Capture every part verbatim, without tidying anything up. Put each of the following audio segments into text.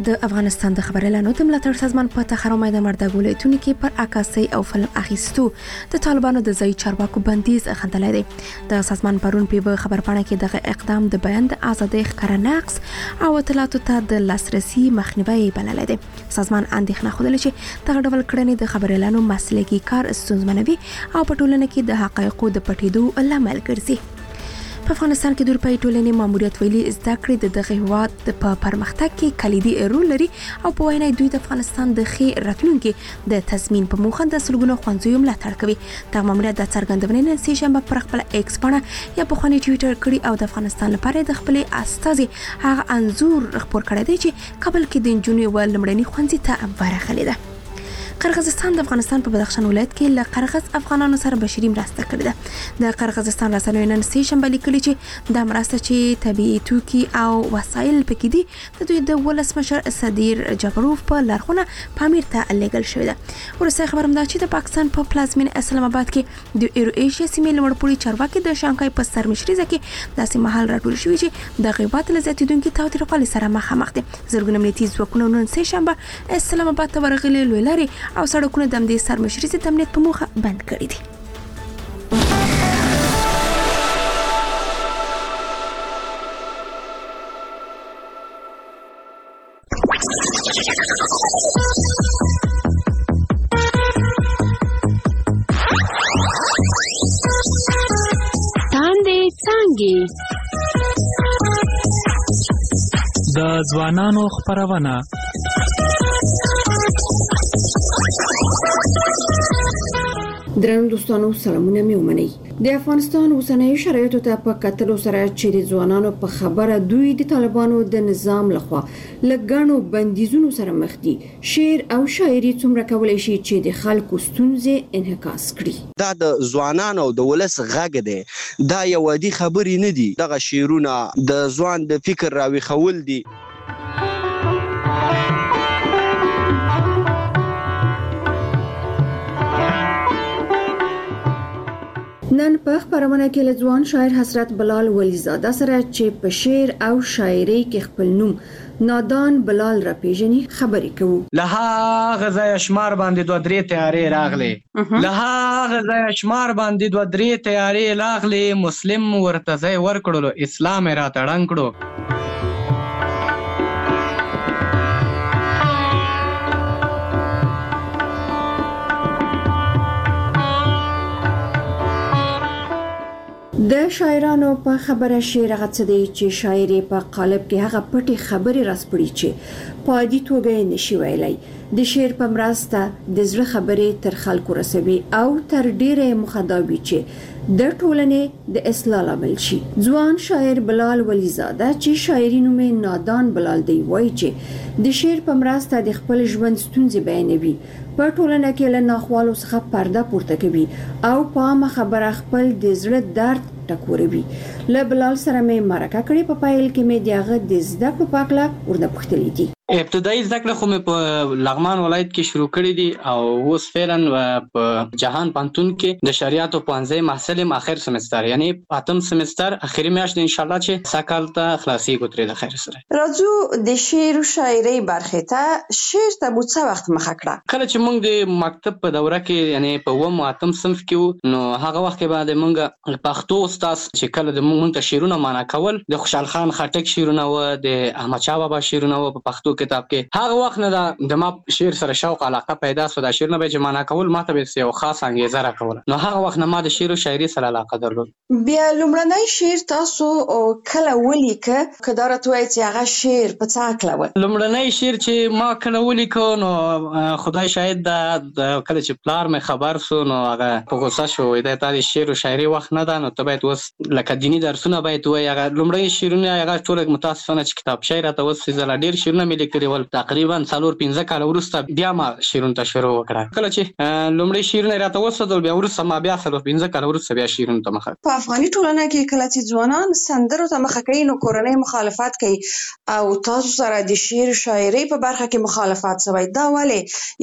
د افغانستان د خبري اعلانو د ملاتړ سازمان په تخرم د مردګ ولایتونو کې پر عکاسي او فلم اخیستو د طالبانو د ځای چارواکو بندیز غندلای دی. د سازمان پرون په خبرپاڼه کې دغه اقدام د بیان د ازادۍ ښکار نقص او اطلاعاتو ته د لاسرسي مخنیوي بللی دی. سازمان اندېښنه خوده چې دغه ډول کړنې د خبري اعلانو مسلکي کار ستونزمنوي او په ټولنه کې د حقایقو د پټېدو لامل ګرځي. په افغانستان کې د اروپایي ټولنې ماموریت ویلي زده کړې د دغه هیواد په پرمختګ کې کلیدي رول لري او په وینا دوی د افغانستان د ښې راتلونکي د تضمین په موخه د سلګونو ښوونځیو ملاتړ کوي. دا ماموریت د څرګندونې نن سه شنبه پر خپل ایکس باندې یا په خوني ټویټر کړي او د افغانستان لپاره د خپل استازي هغه انزور خبر کړی دی چې کابل کې د جنوي ول لمړني ښوونځي ته ورغلي ده. قرغیزستان د افغانستان په بدخشان ولایت کې له قرغیز افغانانو سره بشري مرسته کړې ده. د قرغیزستان رسنیو نن سه شنبه لیکلي چې د مرسته چې طبيعي توکي او وسایل پکې دي د دوی د ولسمشر صدیر جبروف په لارښوونه پامیر ته لېږل شوې ده. ورسته خبرم ده چې د پاکستان په پلازمین اسلام آباد کې د ایرو ایشیا سیمې لوړپوړي چارواکي د شانګهای په سرمشري کې داسې محل راټول شوي چې د غیبت لزیاتیدونکو تاوتریخوالي سره مخامخ دي. زرګونه امنیتي ځواکونه نن سه شنبه اسلام آباد ته ورغلي لوی لاري او سړکونه د امنیت سرمشري د امنیت په موخه بند کړي دي. تاندې څانګې د ځوانانو خپرونه. درنو دوستانو سلامونه مې ومنئ. د افغانستان اوسنیو شرایطو ته په کتلو سره چې د ځوانانو په خبره دوی د طالبانو د نظام لخوا لګانو بندیزونو سره مخ دي، شعر او شاعري څومره کولای شي چې د خلکو ستونزې انعکاس کړي. دا د ځوانانو د ولس غږ دی، دا یو عادي خبرې نه دي. دغه شعرونه د ځوان د فکر راویښول دي. نن په خبرونه کې له ځوان شاعر حضرت بلال ولیزاده سره چې په شعر او شاعري کې خپل نوم نادان بلال را پیژني خبرې کوو. له هغه ځایه شمار باندې دوه درې تیارې راغلې له هغه ځایه شمار باندې دوه درې تیارې راغلې مسلم ورته ځای ورکړلو اسلام یې راته ړنګ کړو. د شاعرانو په خبره شعر هغه څه دی چې شاعري په قالب کې هغه پټي خبرې راسپړي چې په عادي توګه نشي ویلای. د شعر په مرسته د زړه خبرې تر خلکو رسوي او تر ډیره مخداوي چې د ټولنې د اصلاح لامل شي. ځوان شاعر بلال ولیزاده چې شاعري نوم نادان بلال دی وایي چې د شعر په مرسته د خپل ژوند ستونزې بیانوي، په ټولنه کې له ناخوالو څخه پرده پورته کوي او په عامه خبره خپل د زړه درد ټکوروي. له بلال سره مې مرکه کړې، په پایل کې مې دغه د زده کړو په اړه ورنه پوښتلې دي. ابتدایي زده کړه خو مې په لغمان ولایت کې شروع کړې دي او اوس فعلا په جهان پوهنتون کې د شریعت پوهنځي محصل یم، اخر سمستر یعنی اتم سمستر اخري میاشت ان شاء الله چې ساکال ته خلاصي کوتري د خیر سره. راځو د شعر او شاعري برخه ته. شعر ته مو څه وخت مخه کړه؟ کله چې موږ د مکتب په دوره کې یعنی په و اتم صنف کې نو هغه وخت کې بعد موږ پښتو استاد چې کله د موږ ته شعرونه معنا کول د خوشحال خان خټک شعرونه و، د احمد شاه بابا شعرونه و په پښتو کتاب کې. هغه وخت نه د ما شعر سره شوق علاقه پیدا شو. د شعرونه به چې معنا کول ماته به یو خاص انګیزه راکوله. نو هغه وخت نه ما د شعر او شاعري سره علاقه درلود. بیا لومړنی شعر تاسو کله ولیکه؟ کدارت وایي چې هغه شعر په څه کله و؟ لومړنی شعر چې ما کله ولیکو نو خدای شاهد د کله چې پلار مې خبر سو نو هغه په غوسه شو. دا د شعر او شاعري وخت نه ده، نو ته باید اوس لکه دینی درسونه باید وایي. هغه لومړی شعرونه هغه ټول متاسفانه چې کتاب شعر ته اوس زلا ډیر شعرونه مې لیکلي ول. تقریبا څلور پنځه کال وروسته بیا ما شعرونه شروع وکړه. کله چې لومړی شعرونه راته وسدل بیا وروسته ما بیا څلور پنځه کال وروسته بیا شعرونه ته مخه. په افغاني ټولنه کې کله چې ځوانان سندرو ته مخه کوي نو کورنۍ مخالفت کوي او تاسو سره د شعر شاعري په برخه کې مخالفت شوی. دا ولې؟ یعنی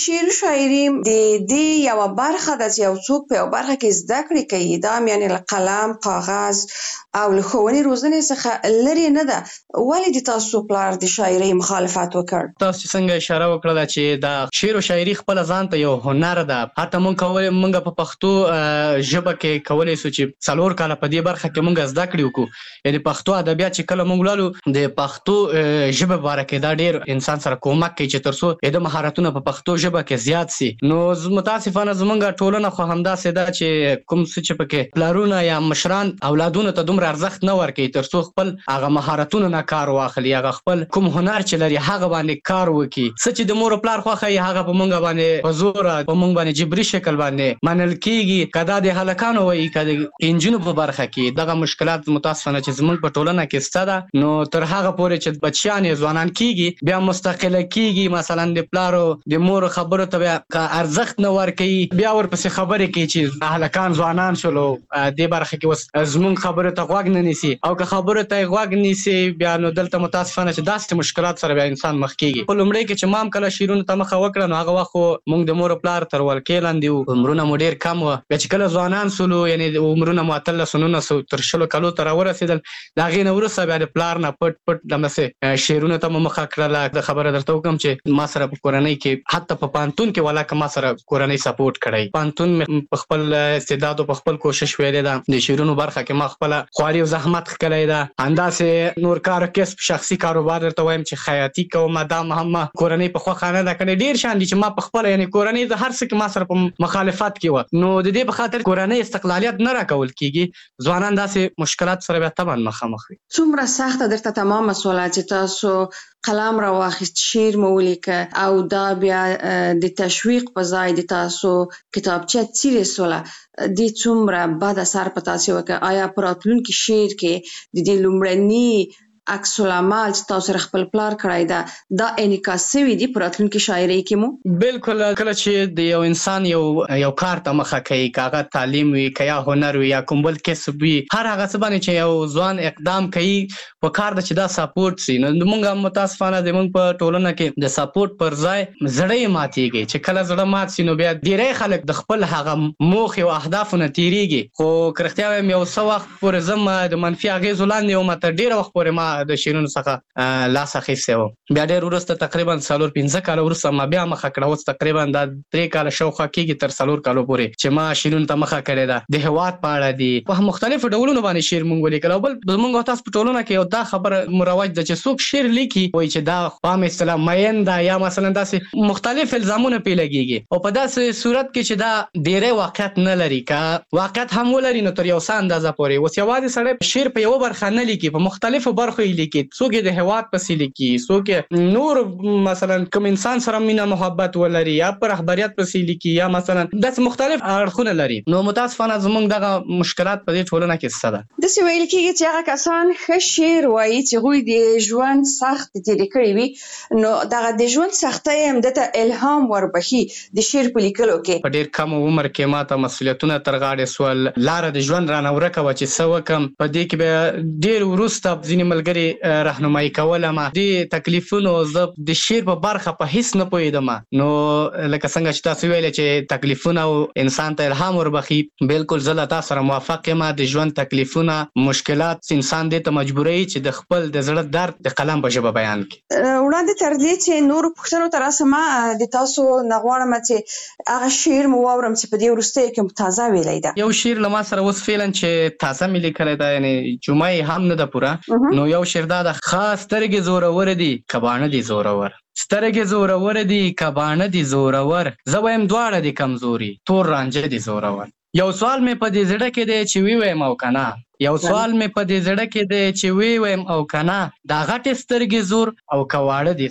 شعر و شاعري د دې یو برخه د یو څوک په یو برخه کې زده کړې کوي دا یعنی له قلم کاغذ او له ښوونې روزنې څخه لري نه ده ولې د تاسو پلار د شاعرۍ مخالفت وکړ؟ تاسو څنګه اشاره وکړه چې دا شعر او شاعري خپل ځان ته یو هنر ده حتی مونږ کولای مونږ په پښتو ژبه کې کولای سو چې څلور کاله په دې برخه کې مونږ زده کړې وکړو یعنی پښتو ادبیات چې کله مونږ لالو د پښتو ژبه باره دا ډیر انسان سره کومک کوي چې ترڅو د مهارتونو په پښتو ژبه کې زیات سي نو متاسفانه زمونږ ټولنه خو همداسې ده چې کوم څه چې پکې پلارونه یا مشران اولادونو ته دومره ارزښت نه ورکوي ترڅو خپل هغه مهارتونو نه کار واخلي هغه خپل کوم هنر چې لري هغه باندې کار وکړي څه چې د مور او پلار خوښه یې هغه په مونږ باندې په زور په مونږ باندې جبري شکل باندې منل کیږي کدا د هلکانو وایي کدا انجینو په برخه کې دغه مشکلات متاسفانه چې زمونږ په ټولنه کې شته ده نو تر هغه پورې چې بچیان ځوانان کیږي بیا مستقله کیږي مثلا د پلارو د مور خبرو ته بیا ارزښت نه ورکوي بیا ورپسې خبرې کوي چې هلکان ځوانان شولو دې برخه کې اوس زمونږ خبرو ته غوږ نه نیسي او که خبرو ته غوږ نیسي بیا نو دلته متاسفانه چې داسې مشکلات سره بیا انسان مخ کیږي په لومړي کې چې مام کله شعرونو ته مخه وکړه نو هغه وخت مونږ د مور او پلار تر ولکې لاندې وو عمرونه مو ډېر کم وو بیا چې کله ځوانان سولو یعنی عمرونه مو اتلس نولس تر شلو کالو ته راورسېدل د هغې نه وروسته بیا د پلار نه پټ پټ دمسې شعرونو ته مو مخه کړله د خبره درته وکړم چې ما سره په کورنۍ کې حتی په پوهنتون کې ولاکه ما سره کورنۍ سپورټ کړی پوهنتون مې په خپل استعداد او په خپل کوشش ویلې ده د شعرونو برخه کې ما خپله خواري او زحمت ښکلی ده همداسې نور کار کسب شخصي کاروبار درته وایم چې خیاطي کوم دا هم ما کورنۍ په خوښه نه ده کړې ډېر شیان دي چې ما په خپله یعنې کورنۍ د هر څه کې ما سره په مخالفت کې وه نو د دې په خاطر کورنۍ استقلالیت نه راکول کېږي ځوانان داسې مشکلات سره بیا طبعا مخامخ وي څومره سخته درته تمامه سوله چې تاسو قلم را واخیست شعر مو ولیکه او دا بیا د تشویق په ځای د تاسو کتابچه څیرې سوله دې څومره بد اثر په تاسو وکړ آیا په راتلونکي شعر کې د دې لومړني عکس العمل چې تاسو سره خپل پلار کړی ده دا انعکاس شوی دی په راتلونکي شاعرۍ کې مو بالکل کله چې د یو انسان یو یو کار ته مخه کوي کاغه تعلیم وي که یا هنر وي یا کوم بل کسب وي هر هغه څه باندې چې یو ځوان اقدام کوي په کار ده چې دا سپورټ سي نو موږ متاسفانه زموږ په ټولنه کې د سپورټ پر ځای زړه یې ماتېږي چې کله زړه مات سي نو بیا ډېری خلک د خپل هغه موخې او اهدافو نه تېرېږي خو که رښتیا وایم یو څه وخت پورې زه د منفي اغېزو لاندې وم تر ډېره وخت پورې ما د شعرونو څخه لاس اخیستی و بیا ډېر وروسته تقریبا څلور پنځه کاله وروسته ما بیا مخه کړه اوس تقریبا دا درې کاله شاوخوا کېږي تر څلور کالو پورې چې ما شعرونو ته مخه کړې ده د هېواد په اړه دي په مختلفو ډولونو باندې شعر مونږ ولیکل او بل زمونږ او تاسو په ټولنه کې یو دا خبره مروج ده چې څوک شعر لیکي وایي چې دا په عام اصطلاح مین ده یا مثلا داسې مختلف الزامونه پرې لګېږي او په داسې صورت کې چې دا ډېری واقعیت نه لري که واقعیت هم ولري نو تر یو څه اندازه پورې اوس یوازې سړی شعر په یوه برخه نه لیکي په مختلفو برخو یې لیکي څوک یې د هېواد پسې لیکي څوک نور مثلا کوم انسان سره مینه محبت ولري یا په رهبریت پسې لیکي یا مثلا داسې مختلف اړخونه لري نو متاسفانه زموږ دغه مشکلات په دې ټولنه کې شته ده داسې ویل کېږي چې هغه کسان ښه شعر وایي چې هغوی د ژوند سخت تېرې کړي وي نو دغه د ژوند سختۍ هم ده ته الهام وربخي د شعر په لیکلو کې په ډېر کم عمر کې ما ته مسؤلیتونه تر غاړې سول لاره د ژوند رانه ورکه وه چې څه وکړم په دې کې بیا ډېر وروسته ځینې ملګري رهنمایي کولم دې تکلیفونو زه د شعر په برخه په هیڅ نه پوهېدم نو لکه څنګه چې تاسو ویلې چې تکلیفونه انسان ته الهام وربخي بالکل زه له تا سره موافق یم د ژوند تکلیفونه مشکلات انسان دې ته مجبوروي چې د خپل د زړه درد د قلم په ژبه بیان کړي وړاندې تر دې چې نورو پوښتنو ته راسم د تاسو نه غواړم چې هغه شعر مو واورم چې په دې وروستیو کې مو تازه ویلی ده یو شعر له ما سره اوس فعلا چې تازه مې لیکلی ده یعنې جمعه یې هم نه ده پوره نو یو شعر دا ده خاص سترګې زورور دي که باڼه دي زورور سترګې زورور دي که باڼه دي زورور زه وایم دواړه دي کمزوري تور رانجه دي زورور یو سوال مې په دې زړه کې دی چې ویویم او که نه یو سوال مې په دې زړه کې دی چې ویویم او که نه دا غټې سترګې زور او که واړه دي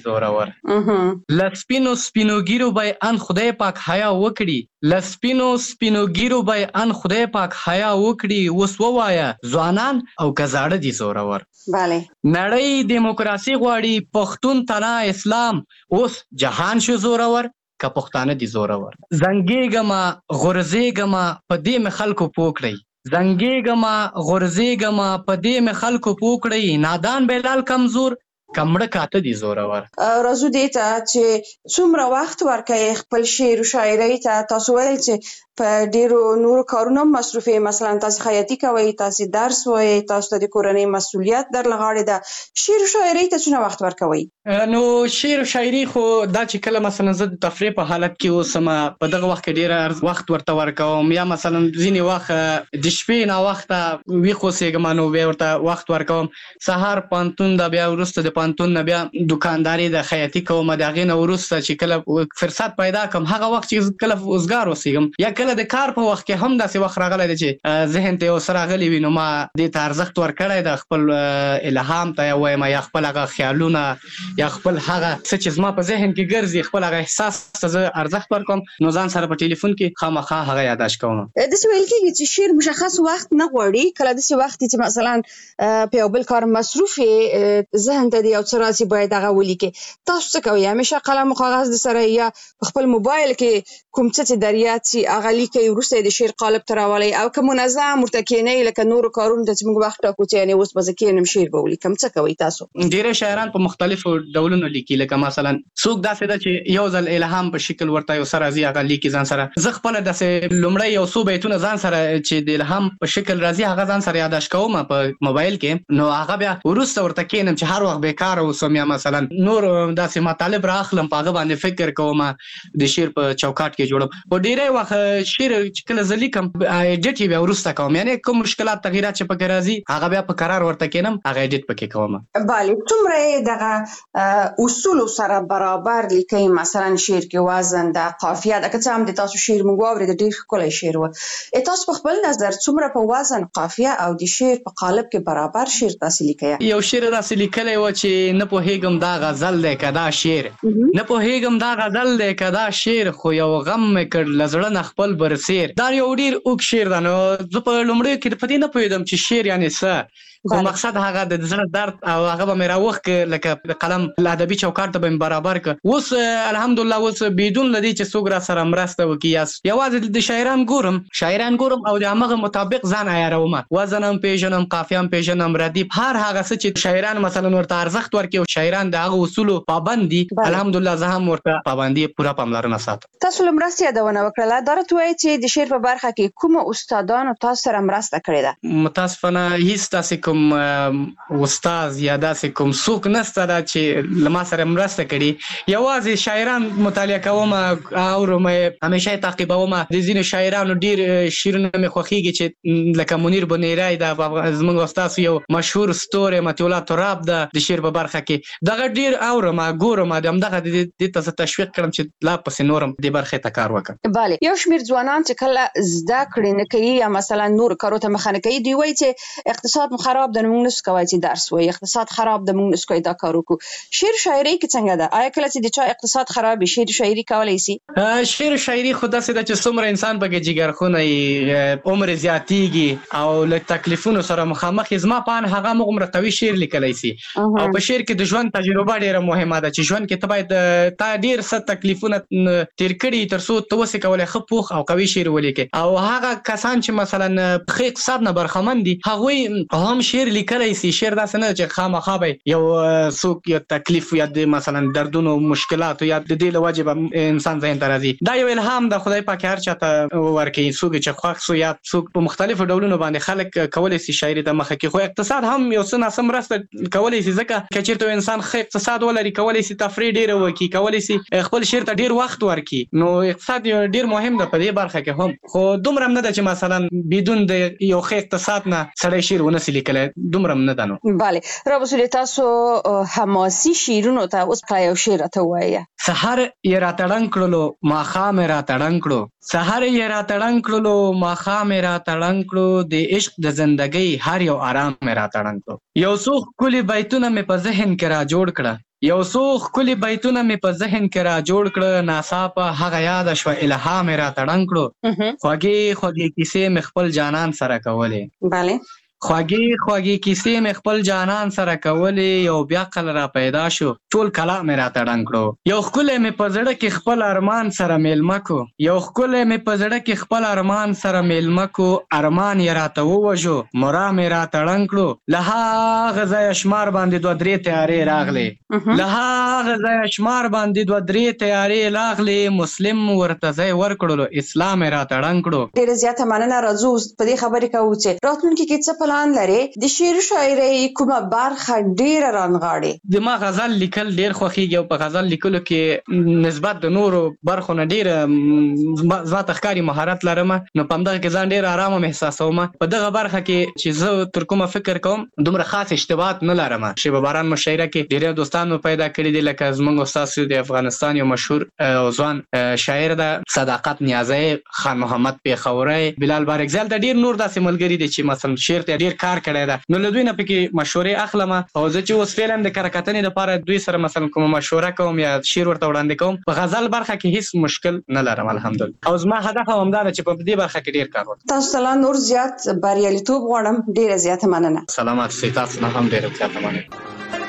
زورور له سپینو سپینو ګیرو به ان خدای پاک حیا وکړي له سپینو سپینو ګیرو به ان خدای پاک حیا وکړي اوس ووایه ځوانان او که زاړه دي زورور بله نړۍ دیموکراسي غواړي پښتون تنا اسلام اوس جهان شو زورور که پښتانه دي زورور زنګېږمه غورځېږمه په دې مې خلکو پوه کړئ زنګېږمه غورځېږمه په دې مې خلکو پوه کړئ نادان بلال کمزور کمړه کاته دي زورور. راځو دې ته چې څومره وخت ورکوي خپل شعر او شاعرۍ ته؟ تاسو ویل چې په ډیرو نورو کارونو مصروف یې، مثلا تاسو خیاطي کوئ، تاسو درس وایي، تاسو ته د کورنۍ مسؤلیت در لغاړې ده. شعر او شاعرۍ ته څومره وخت ورکوي؟ نو شعر او شاعري خو دا چې کله مثلا زه د تفریح په حالت کې اوسم په دغه وخت کې ډیر وخت ورته ورکوم، یا مثلا ځینې وخت د شپې نه وخته ویښ اوسېږم نو بیا ورته وخت ورکوم. سهار پانتون دا، بیا وروسته د پانتون نه بیا دکانداري د خیاطي کوم، د هغې نه وروسته چې کله فرصت پیدا کړم هغه وخت چې کله وزګار اوسېږم، یا کله د کار په وخت کې هم داسې وخت راغلی دی چې ذهن ته یو څه راغلی وي نو ما دې ته ارزښت ورکړی د خپل الهام ته یا وایم یا خپل هغه خیالونه یا خپل هغه څه چې زما په ذهن کې ګرځي خپل هغه احساس ته زه ارزښت ورکوم، نو ځان سره په ټلیفون کې خامخا هغه یادداشت کوم. داسې ویل کېږي چې شعر مشخص وخت نه غواړي، کله داسې وخت چې مثلا په یو بل کار مصروف یې، ذهن ته د یو څه راسي باید هغه ولیکې. تاسو څه کوئ؟ همیشه قلم او کاغذ د سره یا په خپل موبایل کې کوم څه چې در یاد سي هغه لیکئ، وروسته د شعر قالب ته راولئ، او که منظم ورته کښېنئ لکه نورو کارونو ته چې موږ وخت ټاکو چې یعنې اوس به زه کښېنم شعر به ولیکم؟ څه کوئ تاسو؟ ډېری شاعران په مختلفو ډولونو لیکي، لکه مثلا څوک داسې ده چې یو ځل الهام په شکل ورته یو څه راځي هغه لیکي ځان سره. زه خپله داسې لومړی یو څو بیتونه ځان سره چې د الهام په شکل راځي هغه ځان سره یادداشت کوم په موبایل کې، نو هغه بیا وروسته ورته کښېنم چې هر وخت بیکاره اوسم، یا مثلا نور داسې مطالب رااخلم په هغه باندې فکر کوم، د شعر په چوکاټ کې جوړم. په ډېری وخت شعر چې کله زه لیکم ایډیټ یې بیا وروسته کوم، یعنې کوم مشکلات تغییرات چې پکې راځي هغه بیا په قرار ورته کښېنم هغه ایډیټ پکې کوم. بله، څومره یې دغه اصولو سره برابر لیکئ؟ مثلا شعر کې وزن ده، قافیه ده، که څه هم د تاسو شعر موږ واورېد ډېر ښکلی شعر و، تاسو په خپل نظر څومره په وزن، قافیه او د شعر په قالب کې برابر شعر تاسو لیکئ؟ یو شعر داسې لیکلی و چې نه پوهېږم دا غزل دی که دا شعر، نه پوهېږم دا غزل دی که دا شعر، خو یو غم مې کړ له زړه نه خپل برسیر. دا یو ډېر اوږد شعر ده، نو زه په لومړیو کې په دې نه پوهېدم چې شعر یعنې څه، خو مقصد هغه د زړه درد او هغه به مې راوښ که لکه د قلم ادبي چوکاټ ته به مې برابر که. اوس الحمدلله اوس بدون له دې چې څوک را سره مرسته وکړي یا یوازې د شاعران ګورم شاعران ګورم او د همغه مطابق ځان عیاروم، وزن هم پېژنم، قافیه هم پېژنم، ردیف، هر هغه څه چې شاعران مثلا ورته ارزښت ورکړي او شاعران د هغه اصولو پابند دي، الحمدلله زه هم ورته پابندي پوره پاملرنه ساتم. تاسو له مرستې یادونه وکړله، دا راته ووایئ چې د شعر په برخه کې کومو استادانو تاسو سره مرسته کړې ده؟ متاسفانه هیڅ داسې کوم استاد یا داسې کوم څوک نشته دا چې له ما سره مرسته کړي، یوازې شاعران مطالعه کوم، اورم، همیشه یې تعقیبوم. د ځینو شاعرانو ډېر شعرونه مې خوښېږي چې لکه منیر بنیری ده، زموږ استاد یو مشهور ستوری مطیع الله تراب ده د شعر په برخه کې، دغه ډېر اورم ګورم، د همدغه دې ته زه تشویق کړم چې لا پسې نورم دې برخې ته کار وکړم. بله، یو شمېر ځوانان چې کله زده کړې نه کوي یا مثلا نور کارو ته مخه نه کوي، دوی وایي چې اقتصاد مو خراب ده نو موږ نسو کولی چې درس وایي، اقتصاد خراب ده موږ نسو کولی دا کار وکړو. شعر شاعرۍ کې څنګه ده؟ آیا کله چې د چا اقتصاد خراب وي شعر شاعري کولی شي؟ شعر شاعري خو داسې ده چې څومره انسان پکې جګرخونه وي، عمر زیاتېږي او له تکلیفونو سره مخامخ وي، زما په اند هغه همغومره قوي شعر لیکلی شي. او په شعر کې د ژوند تجربه ډېره مهمه ده چې ژوند کې ته باید تا ډېر څه تکلیفونه تېر کړي تر څو ته وسې کولی ښه پوخ او قوي شعر ولیکې. او هغه کسان چې مثلا ښه اقتصاد نه برخمن دي هغوی هم شعر لیکلی شي. شعر داسې نه ده چې خامخا به یو څوک یا تکلیف یا د مثلا دردونو مشکلاتو یا د دې له وجې به انسان ذهن ته راځي. دا یو الهام ده، خدای پاک هر چاته ورکوي، څوک چې خوښ سو یا څوک په مختلفو ډولونو باندې خلک کولی شي شاعري ته مخه کړي. خو اقتصاد هم یو څه ناسم مرسته کولی شي، ځکه که چېرته انسان ښه اقتصاد ولري کولی شي تفریح ډېره وکړي، کولی شي خپل شعر ته ډېر وخت ورکړي، نو اقتصاد یو ډېر مهم ده په دې برخه کې هم. خو دومره هم نه ده چې مثلا بدون د یو ښه اقتصاد نه سړی شعر ونه شي لیکلی، دومره هم نه ده. نو بله، رابسولې تاسو حماسي شعرونو ته اوس یو شعر راته ووایه. سحر یې راته ړنګ کړلو ماښام یې راته ړنګ کړو، سحر یې راته ړنګ کړلو ماښام یې راته ړنګ کړو، د عشق د زندګۍ هر یو آرام یې راته ړنګ کړو. یو څو ښکلي بیتونه مې په ذهن کې را جوړ کړه، یو څو ښکلي بیتونه مې په ذهن کې را جوړ کړه، ناڅاپه هغه یاده شوه الهام یې راته ړنګ کړو، خوږې خوږې کیسې مې خپل جانان سره کولې. بله، خواږی خواږی کیسې مې خپل جانان سره کولې، یو بیا قل را پیدا شو ټول کلا مې راته ړنګ کړو. یو ښکلی مې په زړه کې خپل ارمان سره میلمه کو، یو ښکلی مې په زړه کې خپل ارمان سره میلمه کو، ارمان یې راته ووژو مرا مې راته ړنګ کړو. له هغه ځایه شمار باندې دوه درې تیارې راغلې، له هغه ځایه شمار باندې دوه درې تیارې راغلې، مسلم ورته ځای ورکړلو اسلام یې راته ړنګ کړو. ډېره زیاته مننه. راځو په دې خبرې کوو چې راتلونکي کې څه پلان لرې؟ د شعر شاعرۍ کومه برخه ډېره رانغاړې؟ د ما غزل لیکل ډېر خوښېږي او په غزل لیکلو کې نسبت د نورو برخو نه ډېره ذاته ښکاري مهارت لرم، نو په همدغه کې ځان ډېر ارامه محساسوم. په دغه برخه کې چې زه تر کومه فکر کوم دومره خاص اشتباهات نه لرم. شیبه باران مشاعره کې ډېر دوستان مو پیدا کړي دي، لکه زموږ استاد د افغانستان یو مشهور او ځوان شاعر ده صداقت نیازی، خان محمد پیښوری، بلال بارګزال، د ډېر نور داسې ملګري دي چې مثلا شعر ته ډېر کار کړی ده. نو له دوی نه پکې مشورې اخلم او زه چې اوس فعلا د کره کتنې لپاره دوی سره مثلا کومه مشوره کوم یا شعر ورته وړاندې کوم، په غزل برخه کې هیڅ مشکل نه لرم الحمدلله. او زما هدف هم همدا ده چې په دې برخه کې ډېر کار وکړم. تاسو ته لا نور زیات بریالیتوب غواړم. ډېره زیاته مننه. سلامات سئ. تاسو نه هم ډېره زیاته مننه.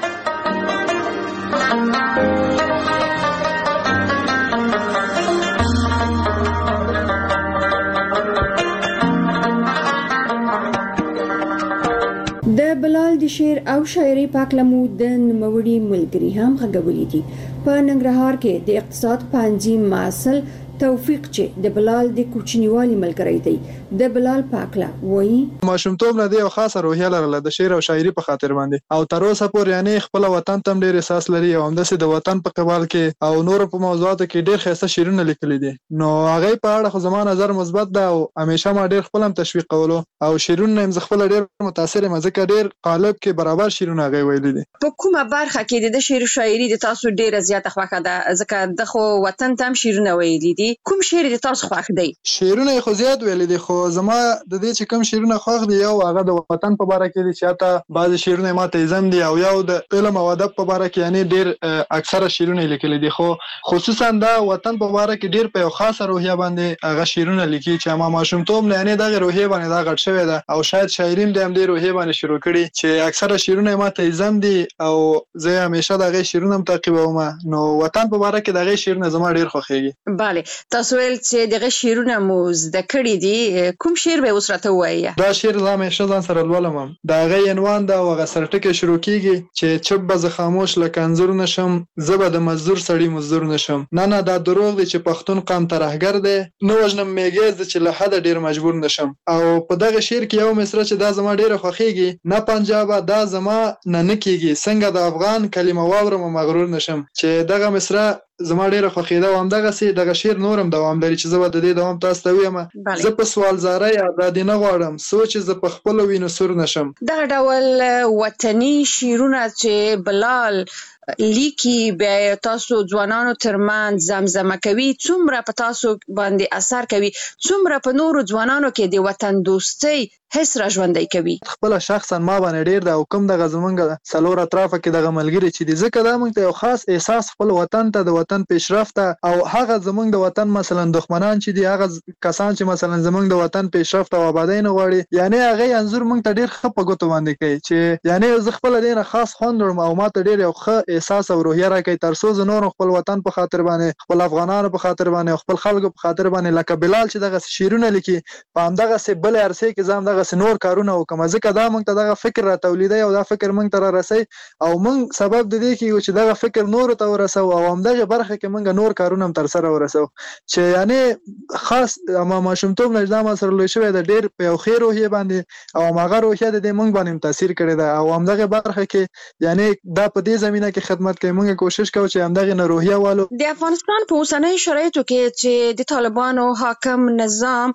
د بلال د شعر او شاعري پاکلمو د نوموړي ملګري هم غږولي دي. په ننګرهار کې د اقتصاد پوهنځي محصل توفیق چې د بلال د کوچنیوالي ملګری دی، د بلال پاکله وایي ماشومتوب نه دی او خاصه روحیه لرله د شعر او شاعري په خاطر باندې، او تر اوسه پورې یعنی خپل وطن ته ډېر احساس لري او همداسې د وطن په قبال کې او نور په موضوعاتو کې ډېر ښایسته شعرونه لیکلي دي. نو هغه په اړه خو زما نظر مثبت ده او همیشه ما ډېر خپل هم تشویق کولو او شعرونه هم خپل ډېر متاثر یم ځکه ډېر قالب کې برابر شعرونه هغه ویلي دي. په کومه برخه کې د شعر شاعري د تاسو ډېره زیاته خوښه ده؟ ځکه د خو وطن ته هم شعرونه ویلي دي. کوم شعر د تاسو خوښ دی؟ شعرونه خو زیات ویلي دي، خو زما د دې چې کوم شعرونه خوښ دي یو هغه د وطن په اړه کې دي چې حتی بعضی شعرونه ما ته زم دي، او یو د علم او ادب په اړه کې یعنی ډېر اکثره شعرونه لیکلي دي، خو خصوصا دا وطن په اړه کې ډېر په یو خاصه روحیه باندې هغه شعرونه لیکي چې ما ماشومتوب نه یعنی دغه روحیه باندې دا غټ شوی ده او شاید شاعرین د هم دې روحیه باندې شروع کړي چې اکثره شعرونه ما ته زم دي او زه همیشه دغه شعرونه تعقیبوم. نو وطن په اړه کې دغه شعرونه زما ډېر خوښیږي. bale تاسو ول چې دغه شعرونه مو زده کړي دي، کوم شعر به اوس راته وایي؟ دا شعر زما همیشه ځان سره لولم. دا هغه عنوان دا او هغه سرټکه شروع کیږي چې چپ به زه خاموش لکه انځور نشم، زه به د مزدور سړی مزدور نشم، نه نه دا دروغ دی چې پښتون قام ترهګر دی، نه وژنم میګیز چې له حد ډیر مجبور نشم. او په دغه شعر کې یو مصرع چې دا زما ډیره خوښیږي، نه پنجاب دا زما نه نکیږي، څنګه د افغان کلمه واورم مغرور نشم، چې دغه مصرع زما ډیره خوښیده او همدغه سي دغه شعر نورم دوام لري چې زه به د دې دوام تاسو ته وایم. زه په سوال زارۍ ازادي نه غواړم، سوچ زه په خپل وینو سور نشم. دغه ډول وطني شعرونه چې بلال لیکي بیا تاسو ځوانانو ترمن زمزمه کوي، څومره په تاسو باندې اثر کوي، څومره په نورو ځوانانو کې د وطن دوستۍ حس را ژوندۍ کوي؟ خپل شخصا ما باندې ډیر د حکم دغه زمونږ سلور اطرافه کې دغه ملګری چې د ځکه دا موږ ته یو خاص احساس خپل وطن ته د وطن پیشرفت او هغه زمونږ د وطن مثلا دښمنان چې دي، هغه کسان چې مثلا زمونږ د وطن پیشرفت او آبادی نه غواړي، یعنی هغه انځور موږ ته ډیر ښه په ګوتو باندې کوي چې یعنی زه خپل دینه خاص خوندم او ما ته ډیر یو ښه احساس او روحیه راکوي ترڅو زه نور خپل وطن په خاطر باندې، خپل افغانانو په خاطر باندې، خپل خلکو په خاطر باندې لکه بلال چې دغه شعرونه لیکي په همدغه سه بل عرصه کې زم دغه نور کارونه وکم، ځکه دا موږ ته دغه فکر را تولیدي او دا فکر موږ ته را رسي او موږ سبب د دې کې چې دغه فکر نور ته ورسو او همدغه برخه کې موږ نور کارونه تر سره ورسو چې یعنی خاص ما ماشومتوب نه ځم سره لوي شوی د ډیر په یو خیر روحیه باندې او ماغه روحیه د موږ باندې تاثیر کړی دا او همدغه برخه کې یعنی دا په دې زمينه کې خدمت کوي. موږ کوشش کوو چې همدغه نه روحیه والو د افغانستان په اوسنۍ شرایطو کې چې د طالبانو حاکم نظام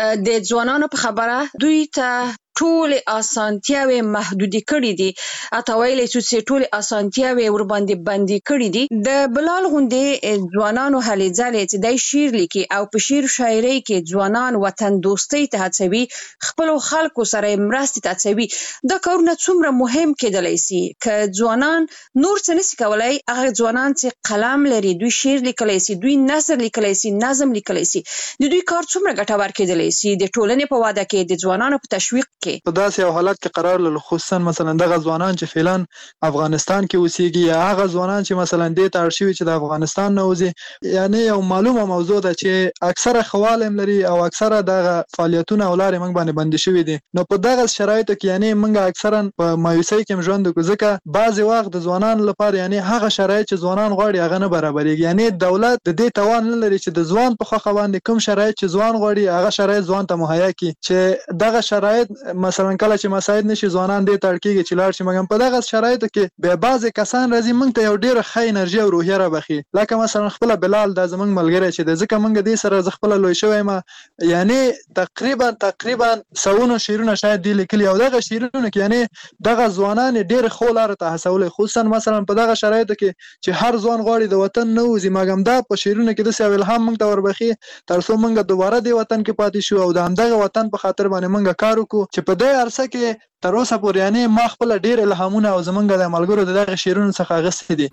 د ځوانانو په خبره دوی ته ټول اسانتیاوي محدودي کړې دي، اته ویلې چې ټول اسانتیاوي ور باندې باندې کړې دي. د بلال غوندې ځوانانو هلې ځلې چې د شعر لیکي او په شعر شاعري کې ځوانان وطن دوستۍ ته هڅوي، خپل خلکو سره مرستې ته هڅوي، دا کارونه څومره مهم کېدلی سي که ځوانان نور څه نشي کولای، هغه ځوانان چې قلم لري دوی شعر لیکلی سي، دوی نثر لیکلی سي، نظم لیکلی سي، د دوی کار څومره ګټور کېدلی سي د ټولنې په واده کې د ځوانانو په تشویق کې. کې په داسې یو حالت کې قرار لري، خصوصا مثلا دغه ځوانان چې فعلا افغانستان کې اوسېږي یا هغه ځوانان چې مثلا دې ته اړ شوي چې د افغانستان نه وځي. یعنی یو معلومه موضوع ده چې اکثره خوالم لري او اکثره دغه فعالیتونه او لارې موږ باندې بندي شوي دي. نو په دغه شرایطو کې یعنی موږ اکثرا په مایوسۍ کې ژوند کوو، ځکه بعضې وخت د ځوانانو لپاره یعنی هغه شرایط چې ځوانان غواړي هغه نه برابرېږي. یعنی دولت د دې توان نه لري چې د ځوان په خوښه باندې کوم شرایط چې ځوان غواړي هغه شرایط ځوان ته مهیا کړي، چې دغه شرایط مثلا کله چې مساعد نشي ځوانان دې ته اړ کېږي چې لاړ شي. مګر په دغه شرایطو کې بیا بعضې کسان راځي موږ ته یو ډېره ښه انرژي او روحیه رابخي، لکه مثلا خپله بلال دا زموږ ملګری چې دی، ځکه موږ دې سره زه خپله لوی شوی یم. یعنی تقریبا تقریبا سوونه شعرونه شاید دې لیکلي او دغه شعرونه کې یعنی دغه ځوانان یې ډېرې ښو لارو ته هڅولی، خصوصا مثلا په دغه شرایطو کې چې هر ځوان غواړي د وطن نه وځي. مګر دا په شعرونو کې داسې یو الهام موږ ته وربخي تر څو موږ دوباره دې وطن کې پاتې شو او د همدغه وطن په خاطر باندې موږ کار وکړو، چې په دې عرصه کې تر اوسه پورې یعنی ما خپله ډېر الهامونه او زموږ د ملګرو د دغه شعرونو څخه اخیستي دي.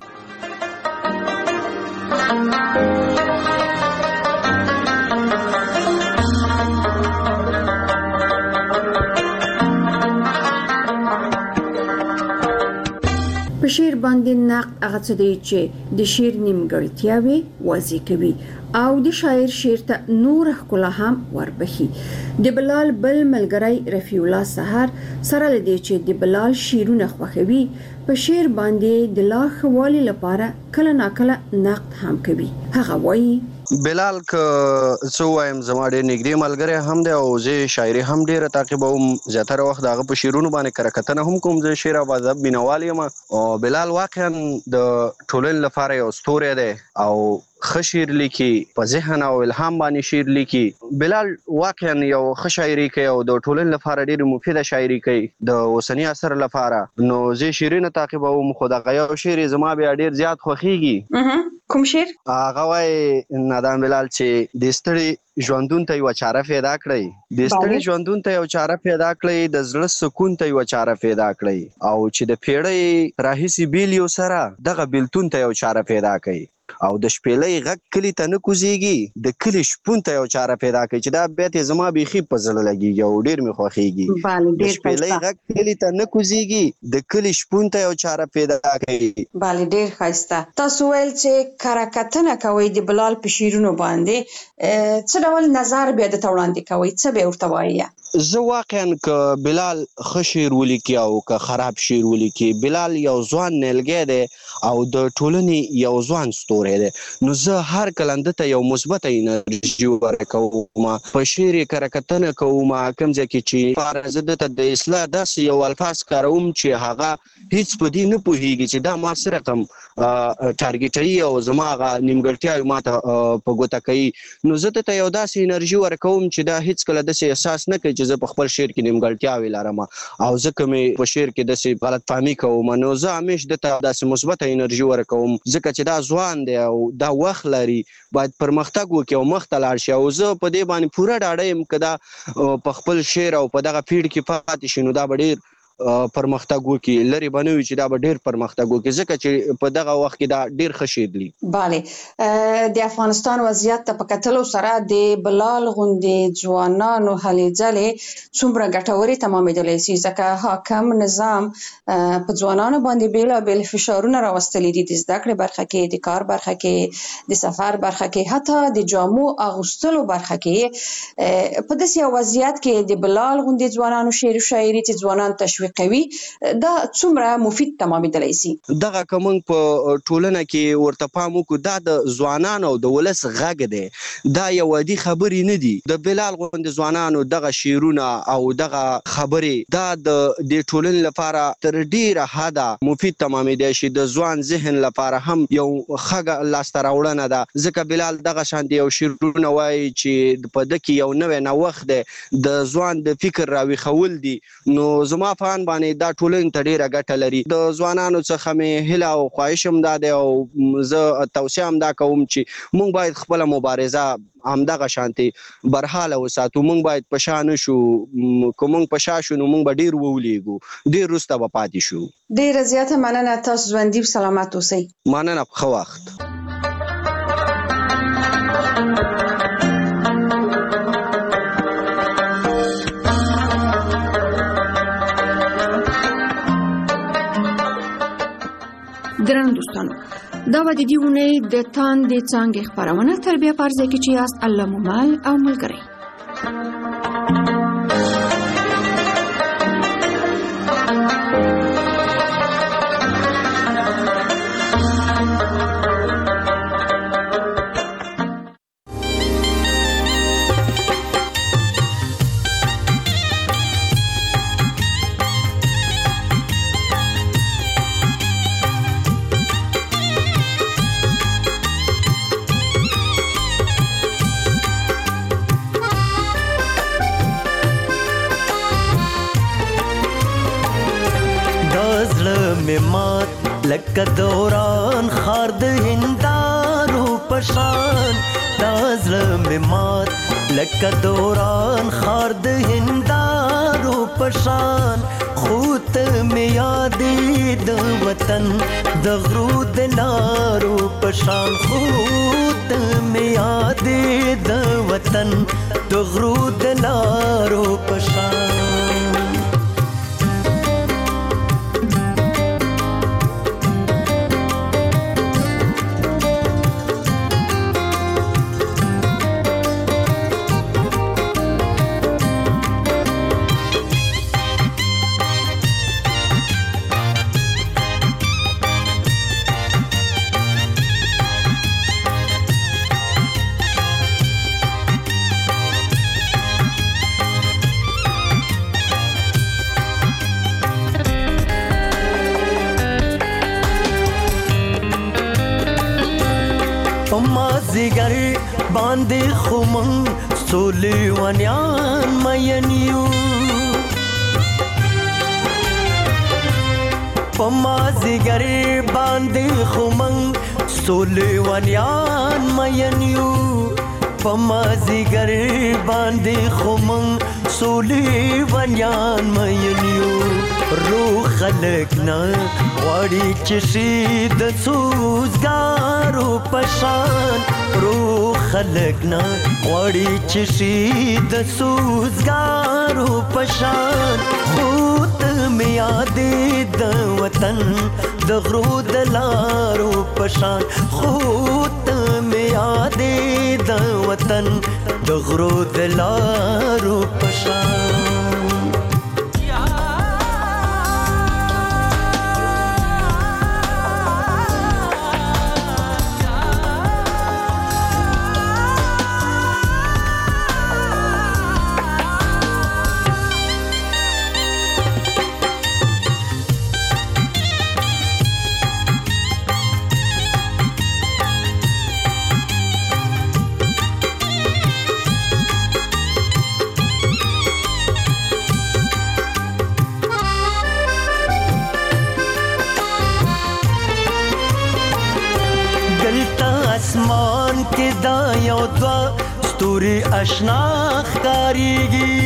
په شعر باندې نقد هغه څه دی چې د شعر نیمګړتیاوې واضح کوي او د شاعر شعر ته نور ښکلا هم وربخي. د بلال بل ملګری رفیع الله سحر سره لدی چې د بلال شعرونه خوښوي، په شعر باندې د لا خوالي لپاره کله ناکله نقد هم کوي. هغه وایي بلال که څه وایم زما ډېر نږدې ملګری هم دی او زه شاعري هم ډېره تعقیبوم، زیاتره وخت د هغه په شعرونو باندې کره کتنه هم کوم. زه شعر او ادب مینوال یم او بلال واقعا د ټولنې لپاره یو ستوری دی او ښه شعر لیکي، په ذهن او الهام باندې شعر لیکي. بلال واقعا یو ښه شاعري کوي او د ټولنې لپاره ډېرې مفیده شاعري کوي د اوسني عصر لپاره. نو زه شعرونه تعقیبوم، خو دغه یو شعر زما بیا ډېر زیات خوښیږي. کوم شعر؟ هغه وایي نادان بلال چې د ستړي ژوندون ته یوه چاره پیدا کړئ، د ستړي ژوندون ته یو چاره پیدا کړئ، د زړه سکون ته یوه چاره پیدا کړئ، او چې د پیړۍ راهیسې بیل یو سره دغه بیلتون ته یو چاره پیدا کړئ، او د شپېلۍ غږ کلي ته نه کوزیږي، د کلي شپون ته یو چاره پیدا کړئ. چې دا بیت یې زما بیخي په زړه لګېږي او ډېر مې خوښېږي. د شپېلۍ غږ کلي ته نه کوزیږي، د کلي شپون ته یو چاره پیدا کړئ. بله ډېر ښایسته. تاسو ویل چې کره کتنه کوئ د بلال په شعرونو باندې، څه ډول نظر بیا درته وړاندې کوئ؟ څه به ورته وایي؟ زه واقعا که بلال ښه شعر ولیکي او که خراب شعر ولیکي، بلال یو ځوان نیلګی دی او د ټولنې یو ځوان ستوری دی. نو زه هر کله ده ته یو مثبته انرژي ورکوم، په شعر یې کره کتنه کوم، کوم ځای کې چې زه ده ته د اصلاح داسې یو الفاظ کاروم چې هغه هیڅ په دې نه پوهېږي چې دا ما څه رقم ټارګېټوي او زما هغه نیمګړتیاوې ما ته په ګوته کوي. نو زه ده ته یو داسې انرژي ورکوم چې دا هیڅکله داسې احساس نه کوي چې زه په خپل شعر کې نیمګړتیاوې لرم او ځکه مې په شعر کې داسې غلط فهمي کوم. نو زه همیش ده ته داسې مثبته انرژي ورکوم، ځکه چې دا ځوان دی او دا وخت لري، باید پرمختګ وکړي او مخته لاړ شي. او زه په دې باندې پوره ډاډه یم که دا په خپل شعر او په دغه پیړ کې پاتې شي نو دا به ډېر پرمختګ وکړي، لرې به نه وي چې دا به ډېر پرمختګ وکړي، ځکه چې په دغه وخت کې دا ډېر ښه شعر لیکي. بله، د افغانستان وضعیت ته په کتلو سره د بلال غوندې ځوانانو هلې ځلې څومره ګټورې تمامېدلی شي، ځکه حاکم نظام په ځوانانو باندې بېلابېل فشارونه راوستلي دي، د زده کړې برخه کې، د کار برخه کې، د سفر برخه کې، حتی د جامو اغوستلو برخه کې. په داسې یو وضعیت کې د بلال غوندې ځوانانو شعر و شاعري چې ځوانان تشویق کوي، دا څومره مفید تمامېدلی شي؟ دغه که موږ په ټولنه کې ورته پام وکړو، دا د ځوانانو او د ولس غږ دی، دا یو عادي خبرې نه دي. د بلال غوندې ځوانانو دغه شعرونه او دغه خبرې دا د دې ټولنې لپاره تر ډېره حده مفید تمامېدی شي، د ځوان ذهن لپاره هم یو ښه لاسته راوړنه ده. ځکه بلال دغه شانې یو شعرونه وایي چې په ده کې یو نوی نوښت دی، د ځوان د فکر راویښول دي. نو زما په اند باندې دا ټولنې ته ډېره ګټه لري. د ځوانانو څخه مې هیله او خواهش هم دا دی او زه توصیه هم دا کوم چې موږ باید خپله مبارزه همدغه شانتې برحاله وساتو. موږ باید په شا نه شو، که موږ په شا شو نو موږ به ډېر وولېږو، ډېر وروسته به پاتې شو. ډېره زیاته مننه، تاسو ژوندي او سلامت اوسئ. مننه، ښه وخت. درنو دوستانو دا به د دې اونۍ د تاندې څانګې خپرونه تربیه په ارزه کې چې یاست الله مو مل او ملګری. لکه دوران خار د هندارو پشان دا زړه مې مات لکه دوران خار د هندارو پشان خو ته مې یادې د وطن د غرو د لارو پشان خو ته مې یادې د وطن د غرو د لارو پشان. زیگر باندې خمن سولې ونیان مینیو پما زیگر باندې خمن سولې ونیان مینیو پما زیگر باندې خمن سولې ونیان مینیو رو خلق نه غواړي چې شي د سوزګارو پشان رو خلق نه غواړي چې شي د سوزګارو پشان خو ته مې یادې د وطن د غرو د لارو پشان خو ته مې یادې د وطن د غرو د لارو پشان. اسمان کې دا یو دوا ستوري آشنا ښکاریږي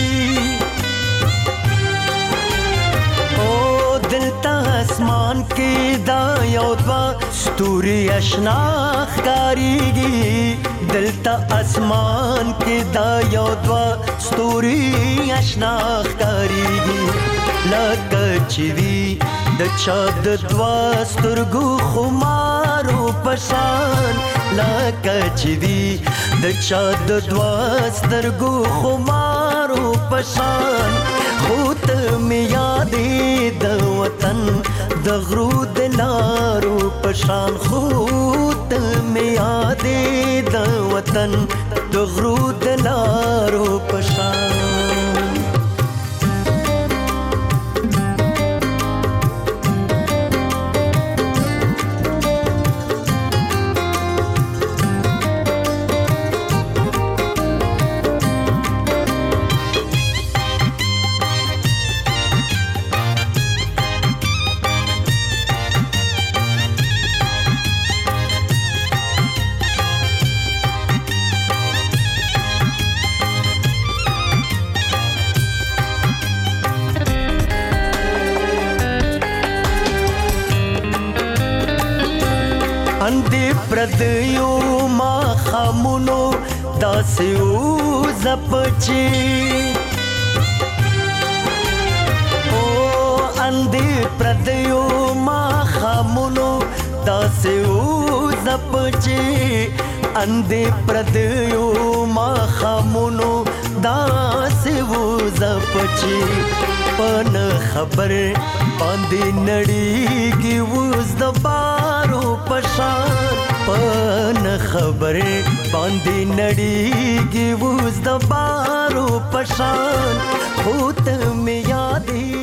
او دلته اسمان کې دا یو دوا ستوري آشنا ښکاریږي دلته اسمان کې دا یو دوا ستوري آشنا ښکاریږي لکه چې وي د چا د دوا سترګو خمارو پشان لکه چې وي د چا د دوا سترګو خمارو پشان خو ته مې یادې د وطن د غرو د لارو پشان خو ته مې یادې د وطن د غرو د لارو پشان. اندې پردیو ما خامونو داسې وزپچې او اندې پردیو ما خامونو داسې وځپچې اندې پردیو ماښامونو داسې وځپچې په نه خبر باندې نړیږي اوس د بارو په شان په نه خبر باندې نړیږي اوس د بارو په شان خو ته مې یادې